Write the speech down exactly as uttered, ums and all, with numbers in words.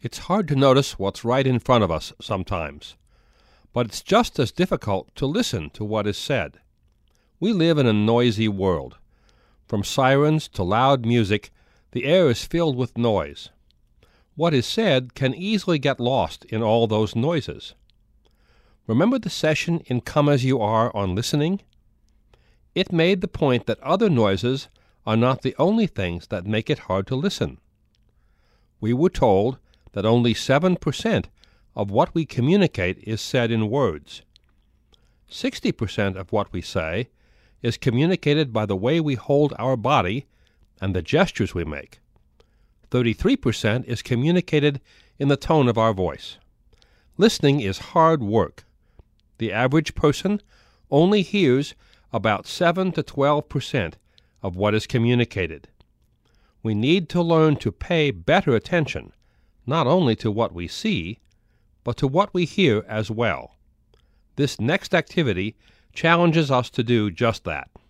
It's hard to notice what's right in front of us sometimes, but it's just as difficult to listen to what is said. We live in a noisy world. From sirens to loud music, the air is filled with noise. What is said can easily get lost in all those noises. Remember the session in Come As You Are on listening? It made the point that other noises are not the only things that make it hard to listen. We were told that only seven percent of what we communicate is said in words. sixty percent of what we say is communicated by the way we hold our body and the gestures we make. thirty-three percent is communicated in the tone of our voice. Listening is hard work. The average person only hears about seven to twelve percent of what is communicated. We need to learn to pay better attention, not only to what we see, but to what we hear as well. This next activity challenges us to do just that.